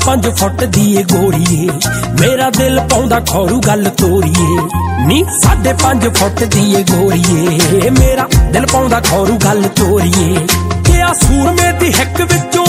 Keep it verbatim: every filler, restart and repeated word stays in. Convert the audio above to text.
पंज फुट दी ए गोरीए, मेरा दिल पाउंदा खौरू गल तोरीए। नी साढ़े पंज फुट दी ए गोरीए, मेरा दिल पाउंदा खौरू गल तोरीए। क्या सूरमे दी हिक विचों